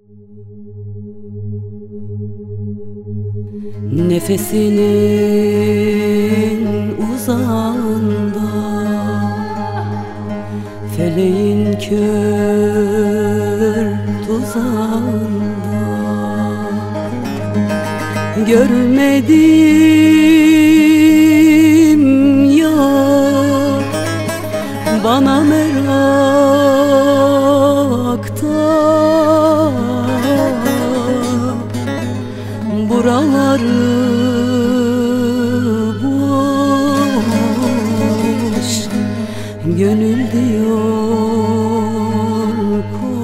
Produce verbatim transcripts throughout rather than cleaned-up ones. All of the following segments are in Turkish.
Nefesinin uzağında, feleğin kör tuzağında, görmedim ya bana merakta, buraları boş, gönül diyor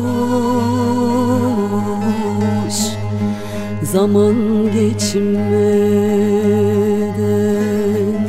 koş, zaman geçmeden.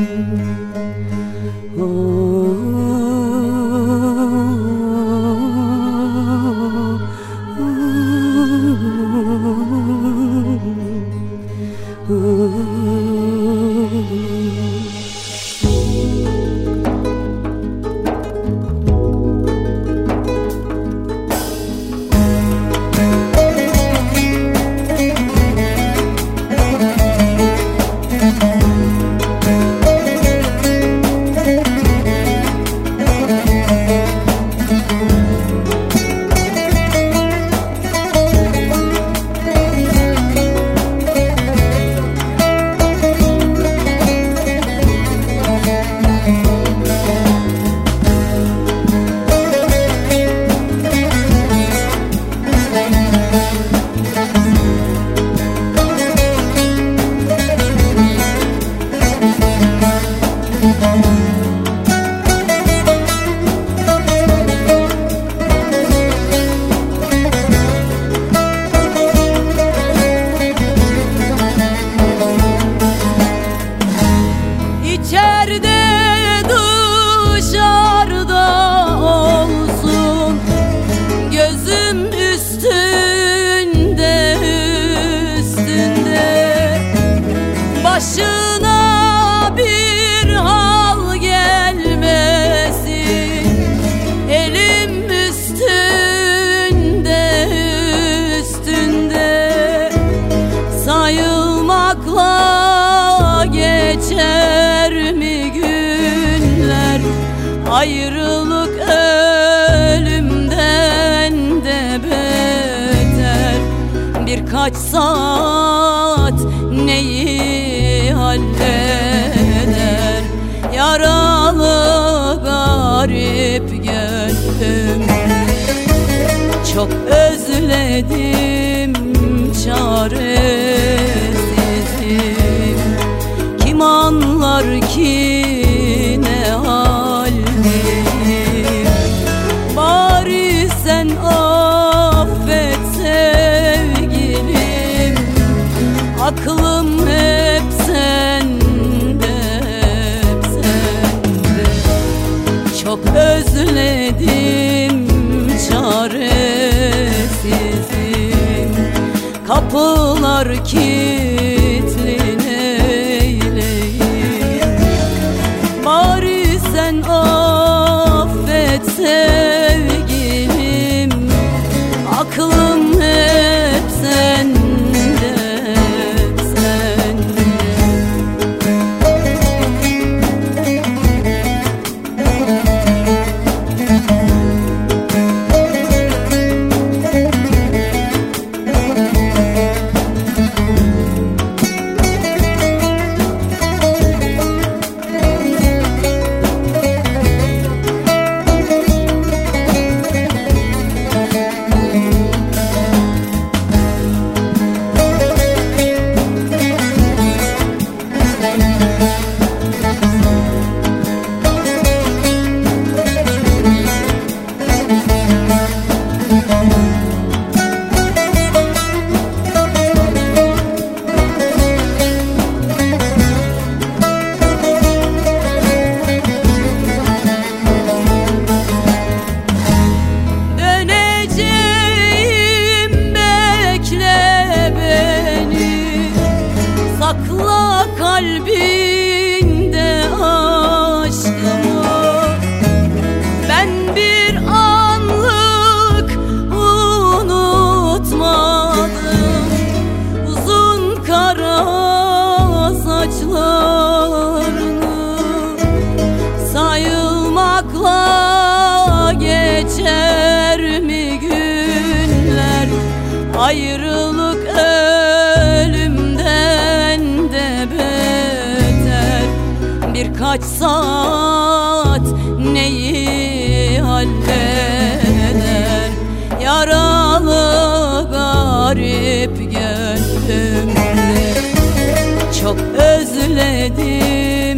Başına bir hal gelmesin, elim üstünde üstünde, sayılmakla geçer mi günler, ayrılık ölümden de beter. Birkaç saat neyi halleder, yaralı garip gönlüm. Çok özledim, çaresizim. Kim anlar ki ne haldeyim? Bari sen affet sevgilim, aklım hep sende, hep sende. Çok özledim, çaresizim. Kapılar kilitli neyleyim? Bari sen affet sevgilim, aklım hep sende, hep sende. Ayrılık ölümden de beter. Birkaç saat neyi halleder? Yaralı garip gönlümde çok özledim,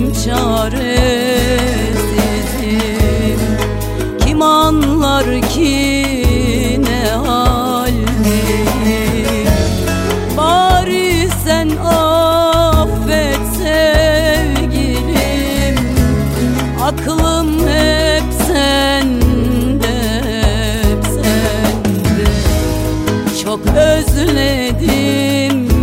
çaresizim. Kim anlar ki ne haldeyim? Bari sen affet sevgilim, aklım hep sende, hep sende. Çok özledim,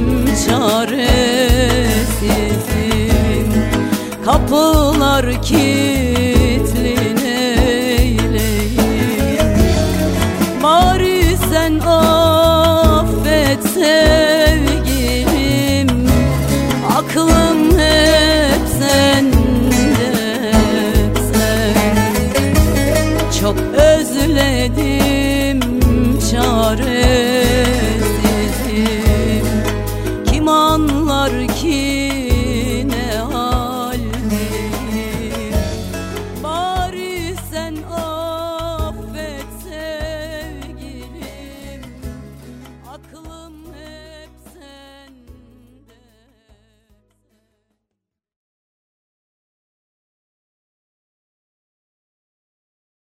çaresizim. Kapılar kilitli neyleyim? Bari sen affet sevgilim, aklım hep sende, hep sende. Çok özledim,